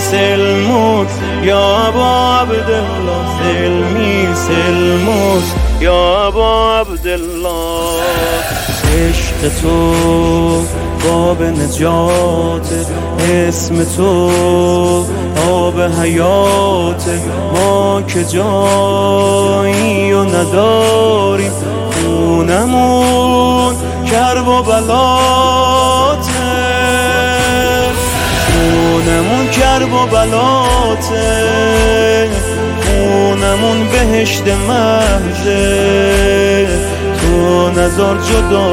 سلموت یا ابا عبدالله، سلمی سلموت یا ابا عبدالله. عشق تو باب نجات، اسم تو آب حیات، ما که جایی و نداریم، خونمون کرب و بلاته، خونمون کرب و بلاته، خونمون بهشت محضه، تو نذار جدا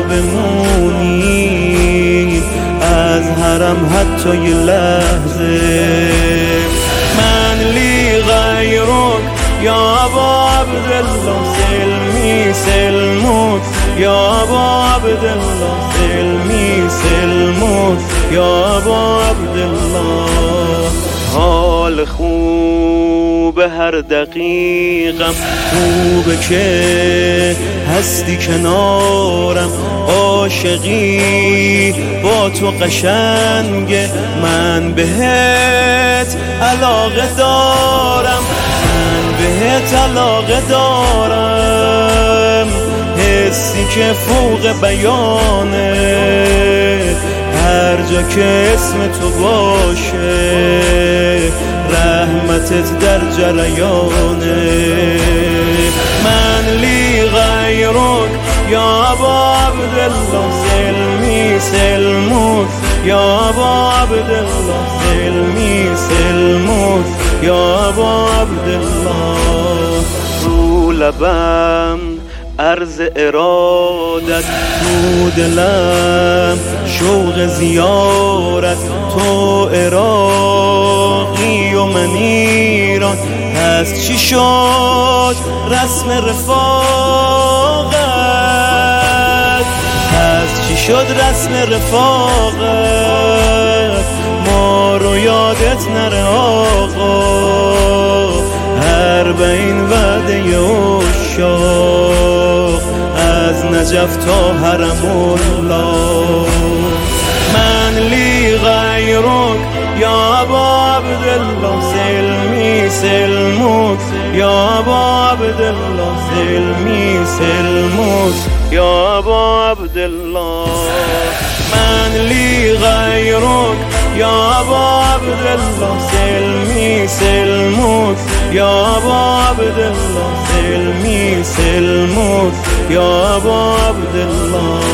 بمونی از حرم حتی یه لحظه. من لی غیرک یا ابا عبدالله، سلمی سلموت یا ابا عبدالله، سلمی سلموت یا ابا عبدالله. حال خوب هر دقیقم خوبه که هستی کنارم، عاشقی با تو قشنگه، من بهت علاقه دارم، من بهت علاقه دارم، حسی که فوق بیانه، هر جا که اسم تو باشه رحمتت در جریانه. من لی غیرک یا ابا عبدالله، سلمی سلموت یا ابا عبدالله، سلمی سلموت یا ابا عبدالله. رو لبم عرض ارادت، تو دلم شوق زیارت، تو عراقی و من ایران، پس چی شد رسم رفاقت، پس چی شد رسم رفاقت، ما رو یادت نره آقا، اربعین وعده عشاق از نجف تا حرم الله. من لی غیرک یا ابا عبدالله، سلمی سلموت یا ابا عبدالله، سلمی سلموت یا ابا عبدالله. من لی غیرک یا ابا عبدالله، سلمی سلموت یا ابا عبدالله، سلمی سلموت یا ابا عبدالله.